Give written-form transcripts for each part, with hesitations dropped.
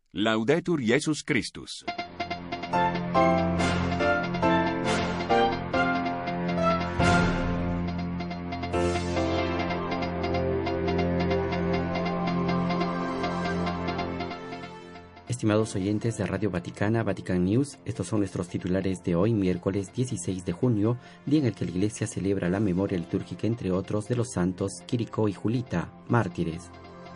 Laudetur Jesus Christus. Estimados oyentes de Radio Vaticana, Vatican News, estos son nuestros titulares de hoy, miércoles 16 de junio, día en el que la Iglesia celebra la memoria litúrgica, entre otros, de los santos Quirico y Julita, mártires.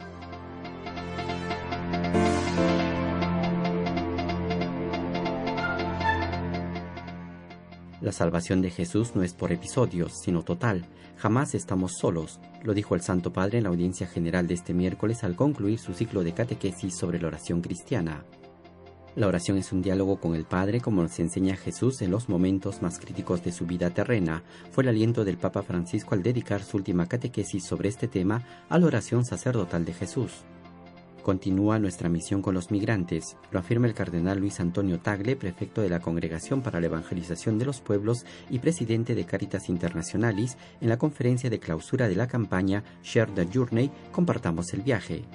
La salvación de Jesús no es por episodios, sino total. Jamás estamos solos, lo dijo el Santo Padre en la audiencia general de este miércoles al concluir su ciclo de catequesis sobre la oración cristiana. La oración es un diálogo con el Padre, como nos enseña Jesús en los momentos más críticos de su vida terrena. Fue el aliento del Papa Francisco al dedicar su última catequesis sobre este tema a la oración sacerdotal de Jesús. Continúa nuestra misión con los migrantes, lo afirma el cardenal Luis Antonio Tagle, prefecto de la Congregación para la Evangelización de los Pueblos y presidente de Caritas Internationalis, en la conferencia de clausura de la campaña Share the Journey, Compartamos el Viaje.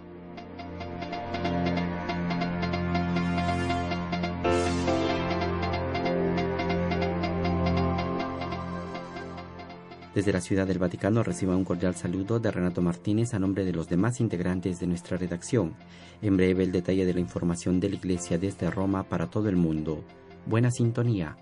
Desde la Ciudad del Vaticano reciba un cordial saludo de Renato Martínez a nombre de los demás integrantes de nuestra redacción. En breve el detalle de la información de la Iglesia desde Roma para todo el mundo. Buena sintonía.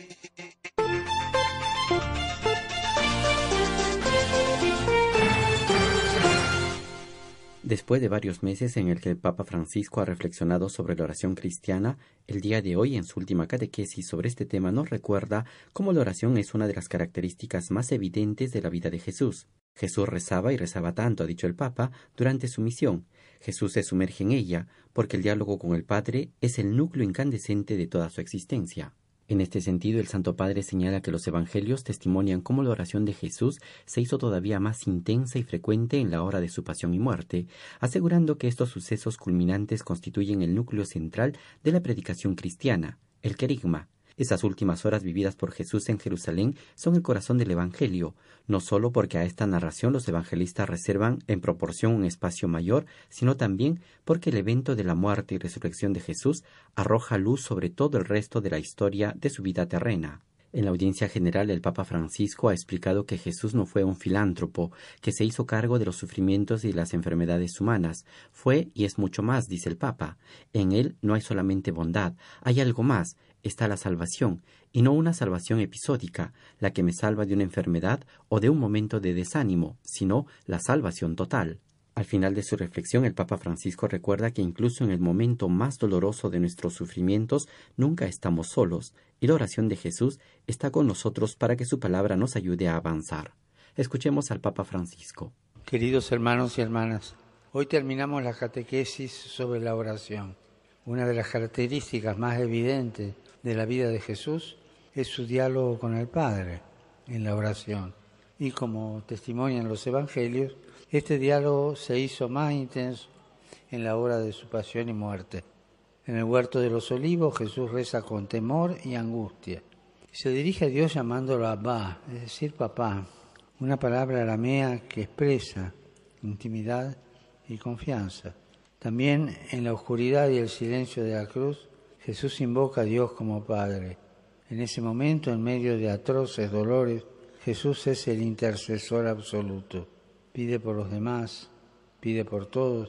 Después de varios meses en el que el Papa Francisco ha reflexionado sobre la oración cristiana, el día de hoy, en su última catequesis sobre este tema, nos recuerda cómo la oración es una de las características más evidentes de la vida de Jesús. Jesús rezaba y rezaba tanto, ha dicho el Papa, durante su misión. Jesús se sumerge en ella, porque el diálogo con el Padre es el núcleo incandescente de toda su existencia. En este sentido, el Santo Padre señala que los evangelios testimonian cómo la oración de Jesús se hizo todavía más intensa y frecuente en la hora de su pasión y muerte, asegurando que estos sucesos culminantes constituyen el núcleo central de la predicación cristiana, el querigma. Esas últimas horas vividas por Jesús en Jerusalén son el corazón del Evangelio, no solo porque a esta narración los evangelistas reservan en proporción un espacio mayor, sino también porque el evento de la muerte y resurrección de Jesús arroja luz sobre todo el resto de la historia de su vida terrena. En la audiencia general, el Papa Francisco ha explicado que Jesús no fue un filántropo, que se hizo cargo de los sufrimientos y las enfermedades humanas. Fue y es mucho más, dice el Papa. En él no hay solamente bondad, hay algo más. Está la salvación, y no una salvación episódica, la que me salva de una enfermedad o de un momento de desánimo, sino la salvación total. Al final de su reflexión, el Papa Francisco recuerda que incluso en el momento más doloroso de nuestros sufrimientos, nunca estamos solos, y la oración de Jesús está con nosotros para que su palabra nos ayude a avanzar. Escuchemos al Papa Francisco. Queridos hermanos y hermanas, hoy terminamos la catequesis sobre la oración. Una de las características más evidentes de la vida de Jesús es su diálogo con el Padre en la oración. Y como testimonian los evangelios, este diálogo se hizo más intenso en la hora de su pasión y muerte. En el huerto de los olivos Jesús reza con temor y angustia. Se dirige a Dios llamándolo Abba, es decir, papá, una palabra aramea que expresa intimidad y confianza. También en la oscuridad y el silencio de la cruz, Jesús invoca a Dios como Padre. En ese momento, en medio de atroces dolores, Jesús es el intercesor absoluto. Pide por los demás, pide por todos,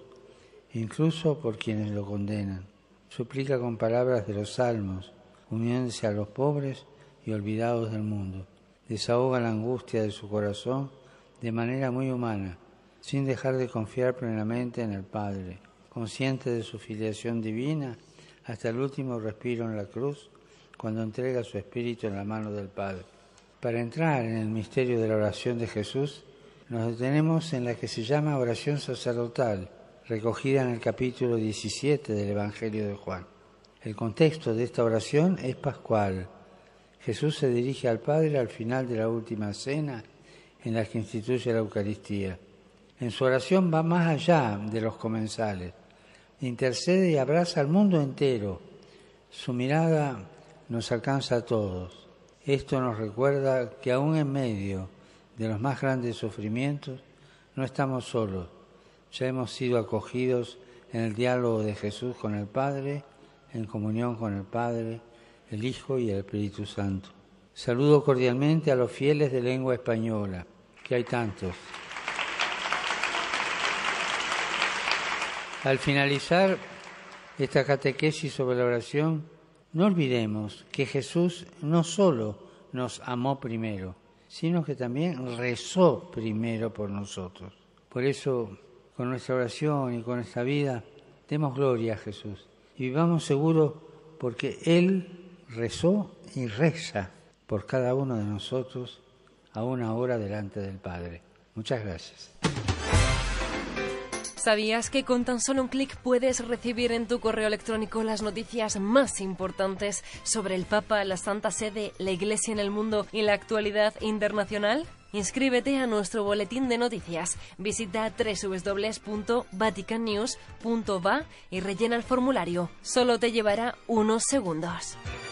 incluso por quienes lo condenan. Suplica con palabras de los salmos, uniéndose a los pobres y olvidados del mundo. Desahoga la angustia de su corazón de manera muy humana, sin dejar de confiar plenamente en el Padre, consciente de su filiación divina hasta el último respiro en la cruz, cuando entrega su espíritu en la mano del Padre. Para entrar en el misterio de la oración de Jesús, nos detenemos en la que se llama oración sacerdotal, recogida en el capítulo 17 del Evangelio de Juan. El contexto de esta oración es pascual. Jesús se dirige al Padre al final de la última cena en la que instituye la Eucaristía. En su oración va más allá de los comensales. Intercede y abraza al mundo entero. Su mirada nos alcanza a todos. Esto nos recuerda que aún en medio de los más grandes sufrimientos no estamos solos. Ya hemos sido acogidos en el diálogo de Jesús con el Padre, en comunión con el Padre, el Hijo y el Espíritu Santo. Saludo cordialmente a los fieles de lengua española, que hay tantos. Al finalizar esta catequesis sobre la oración, no olvidemos que Jesús no solo nos amó primero, sino que también rezó primero por nosotros. Por eso, con nuestra oración y con nuestra vida, demos gloria a Jesús y vivamos seguros porque Él rezó y reza por cada uno de nosotros a una hora delante del Padre. Muchas gracias. ¿Sabías que con tan solo un clic puedes recibir en tu correo electrónico las noticias más importantes sobre el Papa, la Santa Sede, la Iglesia en el mundo y la actualidad internacional? Inscríbete a nuestro boletín de noticias. Visita www.vaticannews.va y rellena el formulario. Solo te llevará unos segundos.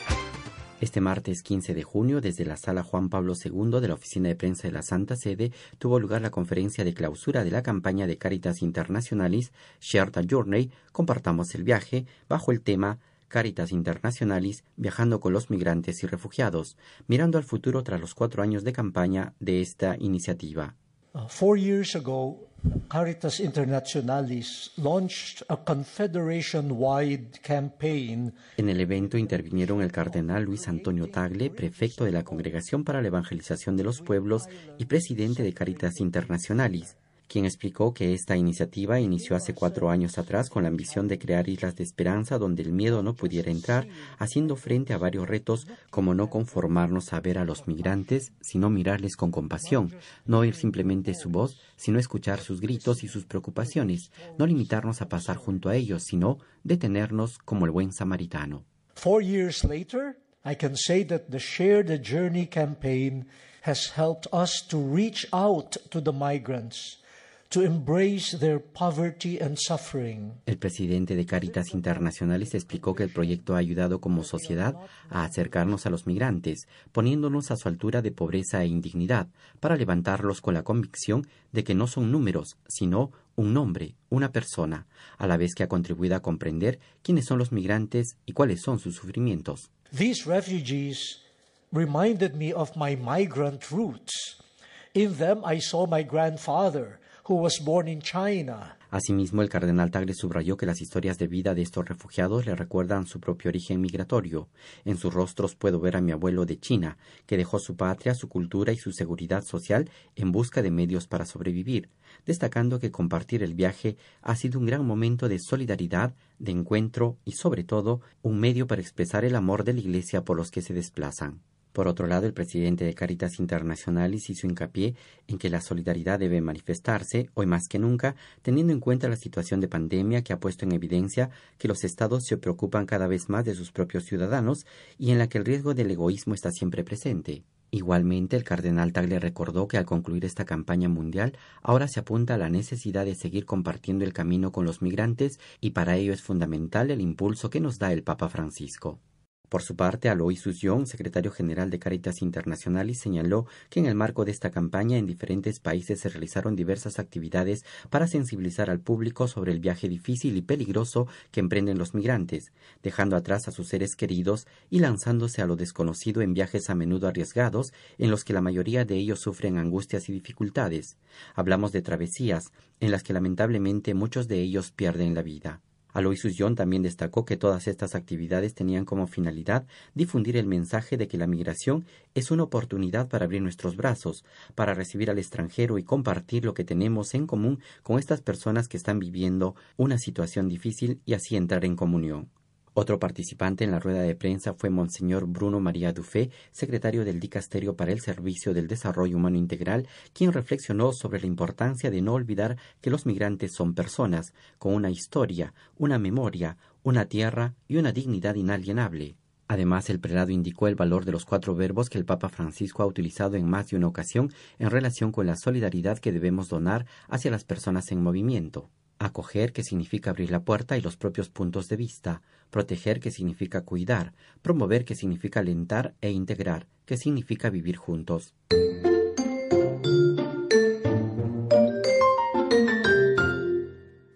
Este martes 15 de junio, desde la Sala Juan Pablo II de la Oficina de Prensa de la Santa Sede, tuvo lugar la conferencia de clausura de la campaña de Caritas Internationalis Shared a Journey, Compartamos el viaje, bajo el tema Caritas Internationalis, viajando con los migrantes y refugiados, mirando al futuro tras los 4 años de campaña de esta iniciativa. 4 years ago, Caritas Internationalis launched a confederation-wide campaign. En el evento intervinieron el cardenal Luis Antonio Tagle, prefecto de la Congregación para la Evangelización de los Pueblos y presidente de Caritas Internationalis, quien explicó que esta iniciativa inició hace 4 años atrás con la ambición de crear islas de esperanza donde el miedo no pudiera entrar, haciendo frente a varios retos como no conformarnos a ver a los migrantes, sino mirarles con compasión, no oír simplemente su voz, sino escuchar sus gritos y sus preocupaciones, no limitarnos a pasar junto a ellos, sino detenernos como el buen samaritano. 4 years later, I can say that the Share the Journey campaign has helped us to reach out to the migrants, to embrace their poverty and suffering. El presidente de Caritas Internationalis explicó que el proyecto ha ayudado como sociedad a acercarnos a los migrantes, poniéndonos a su altura de pobreza e indignidad, para levantarlos con la convicción de que no son números, sino un nombre, una persona, a la vez que ha contribuido a comprender quiénes son los migrantes y cuáles son sus sufrimientos. These refugees reminded me of my migrant roots. In them I saw my grandfather, who was born in China. Asimismo, el cardenal Tagle subrayó que las historias de vida de estos refugiados le recuerdan su propio origen migratorio. En sus rostros puedo ver a mi abuelo de China, que dejó su patria, su cultura y su seguridad social en busca de medios para sobrevivir, destacando que compartir el viaje ha sido un gran momento de solidaridad, de encuentro y, sobre todo, un medio para expresar el amor de la Iglesia por los que se desplazan. Por otro lado, el presidente de Caritas Internationalis hizo hincapié en que la solidaridad debe manifestarse, hoy más que nunca, teniendo en cuenta la situación de pandemia que ha puesto en evidencia que los estados se preocupan cada vez más de sus propios ciudadanos y en la que el riesgo del egoísmo está siempre presente. Igualmente, el cardenal Tagle recordó que al concluir esta campaña mundial, ahora se apunta a la necesidad de seguir compartiendo el camino con los migrantes y para ello es fundamental el impulso que nos da el Papa Francisco. Por su parte, Aloysius Young, secretario general de Caritas Internationalis, señaló que en el marco de esta campaña en diferentes países se realizaron diversas actividades para sensibilizar al público sobre el viaje difícil y peligroso que emprenden los migrantes, dejando atrás a sus seres queridos y lanzándose a lo desconocido en viajes a menudo arriesgados en los que la mayoría de ellos sufren angustias y dificultades. Hablamos de travesías en las que lamentablemente muchos de ellos pierden la vida. Aloysius Young también destacó que todas estas actividades tenían como finalidad difundir el mensaje de que la migración es una oportunidad para abrir nuestros brazos, para recibir al extranjero y compartir lo que tenemos en común con estas personas que están viviendo una situación difícil y así entrar en comunión. Otro participante en la rueda de prensa fue Monseñor Bruno María Dufay, secretario del Dicasterio para el Servicio del Desarrollo Humano Integral, quien reflexionó sobre la importancia de no olvidar que los migrantes son personas, con una historia, una memoria, una tierra y una dignidad inalienable. Además, el prelado indicó el valor de los 4 verbos que el Papa Francisco ha utilizado en más de una ocasión en relación con la solidaridad que debemos donar hacia las personas en movimiento. Acoger, que significa abrir la puerta y los propios puntos de vista. Proteger, que significa cuidar. Promover, que significa alentar e integrar, que significa vivir juntos.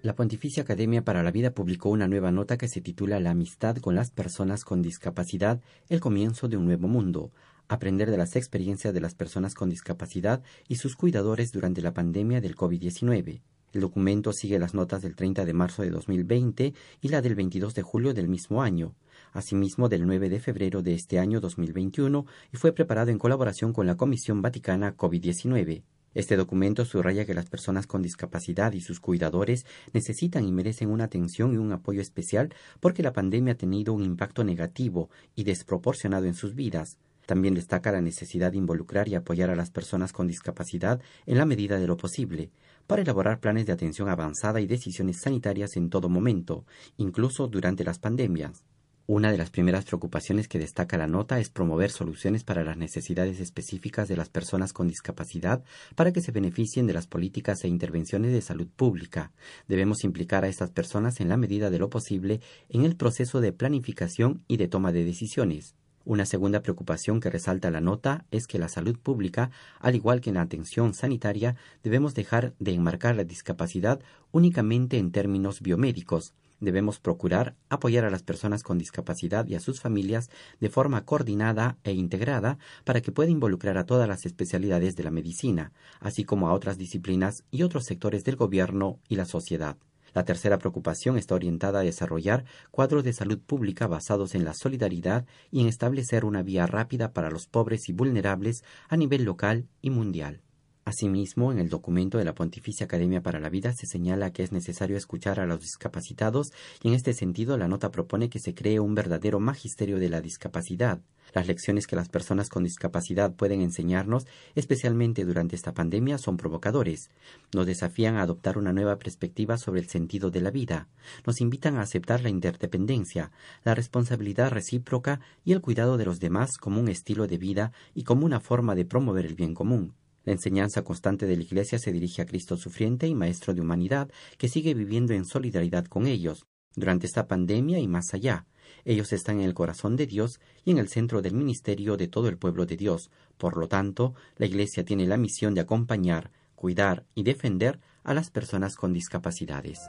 La Pontificia Academia para la Vida publicó una nueva nota que se titula La amistad con las personas con discapacidad, el comienzo de un nuevo mundo. Aprender de las experiencias de las personas con discapacidad y sus cuidadores durante la pandemia del COVID-19. El documento sigue las notas del 30 de marzo de 2020 y la del 22 de julio del mismo año, asimismo del 9 de febrero de este año 2021, y fue preparado en colaboración con la Comisión Vaticana COVID-19. Este documento subraya que las personas con discapacidad y sus cuidadores necesitan y merecen una atención y un apoyo especial porque la pandemia ha tenido un impacto negativo y desproporcionado en sus vidas. También destaca la necesidad de involucrar y apoyar a las personas con discapacidad en la medida de lo posible, para elaborar planes de atención avanzada y decisiones sanitarias en todo momento, incluso durante las pandemias. Una de las primeras preocupaciones que destaca la nota es promover soluciones para las necesidades específicas de las personas con discapacidad para que se beneficien de las políticas e intervenciones de salud pública. Debemos implicar a estas personas en la medida de lo posible en el proceso de planificación y de toma de decisiones. Una segunda preocupación que resalta la nota es que la salud pública, al igual que en la atención sanitaria, debemos dejar de enmarcar la discapacidad únicamente en términos biomédicos. Debemos procurar apoyar a las personas con discapacidad y a sus familias de forma coordinada e integrada para que pueda involucrar a todas las especialidades de la medicina, así como a otras disciplinas y otros sectores del gobierno y la sociedad. La tercera preocupación está orientada a desarrollar cuadros de salud pública basados en la solidaridad y en establecer una vía rápida para los pobres y vulnerables a nivel local y mundial. Asimismo, en el documento de la Pontificia Academia para la Vida se señala que es necesario escuchar a los discapacitados y en este sentido la nota propone que se cree un verdadero magisterio de la discapacidad. Las lecciones que las personas con discapacidad pueden enseñarnos, especialmente durante esta pandemia, son provocadores. Nos desafían a adoptar una nueva perspectiva sobre el sentido de la vida. Nos invitan a aceptar la interdependencia, la responsabilidad recíproca y el cuidado de los demás como un estilo de vida y como una forma de promover el bien común. La enseñanza constante de la Iglesia se dirige a Cristo sufriente y Maestro de humanidad, que sigue viviendo en solidaridad con ellos, durante esta pandemia y más allá. Ellos están en el corazón de Dios y en el centro del ministerio de todo el pueblo de Dios. Por lo tanto, la Iglesia tiene la misión de acompañar, cuidar y defender a las personas con discapacidades.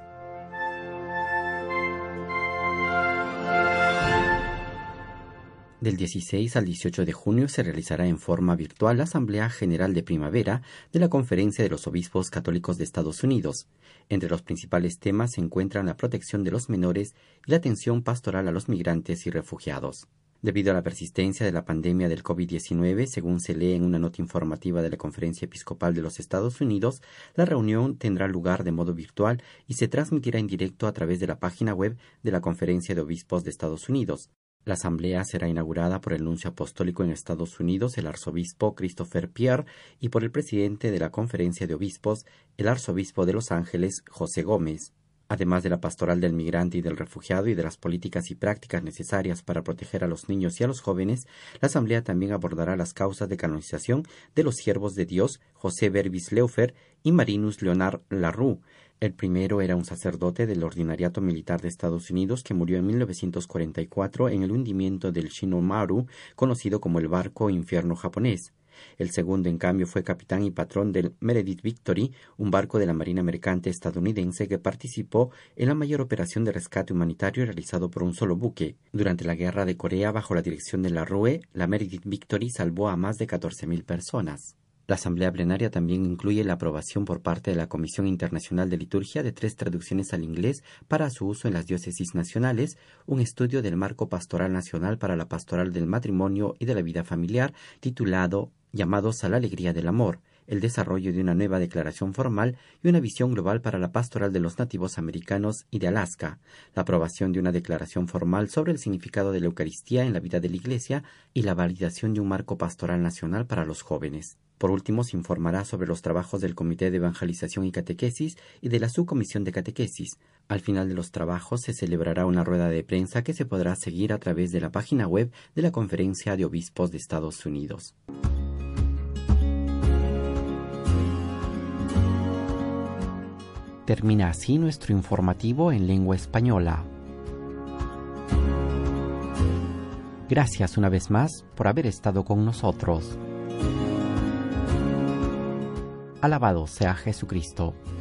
Del 16 al 18 de junio se realizará en forma virtual la Asamblea General de Primavera de la Conferencia de los Obispos Católicos de Estados Unidos. Entre los principales temas se encuentran la protección de los menores y la atención pastoral a los migrantes y refugiados. Debido a la persistencia de la pandemia del COVID-19, según se lee en una nota informativa de la Conferencia Episcopal de los Estados Unidos, la reunión tendrá lugar de modo virtual y se transmitirá en directo a través de la página web de la Conferencia de Obispos de Estados Unidos. La asamblea será inaugurada por el nuncio apostólico en Estados Unidos, el arzobispo Christopher Pierre, y por el presidente de la Conferencia de Obispos, el arzobispo de Los Ángeles, José Gómez. Además de la pastoral del migrante y del refugiado y de las políticas y prácticas necesarias para proteger a los niños y a los jóvenes, la asamblea también abordará las causas de canonización de los siervos de Dios, José Verbis Leufer y Marinus Leonard Larue. El primero era un sacerdote del Ordinariato Militar de Estados Unidos que murió en 1944 en el hundimiento del Shinomaru, conocido como el barco infierno japonés. El segundo, en cambio, fue capitán y patrón del Meredith Victory, un barco de la Marina Mercante estadounidense que participó en la mayor operación de rescate humanitario realizado por un solo buque. Durante la Guerra de Corea, bajo la dirección de Larue, la Meredith Victory salvó a más de 14.000 personas. La asamblea plenaria también incluye la aprobación por parte de la Comisión Internacional de Liturgia de 3 traducciones al inglés para su uso en las diócesis nacionales, un estudio del marco pastoral nacional para la pastoral del matrimonio y de la vida familiar, titulado Llamados a la alegría del amor, el desarrollo de una nueva declaración formal y una visión global para la pastoral de los nativos americanos y de Alaska, la aprobación de una declaración formal sobre el significado de la Eucaristía en la vida de la Iglesia y la validación de un marco pastoral nacional para los jóvenes. Por último, se informará sobre los trabajos del Comité de Evangelización y Catequesis y de la Subcomisión de Catequesis. Al final de los trabajos se celebrará una rueda de prensa que se podrá seguir a través de la página web de la Conferencia de Obispos de Estados Unidos. Termina así nuestro informativo en lengua española. Gracias una vez más por haber estado con nosotros. Alabado sea Jesucristo.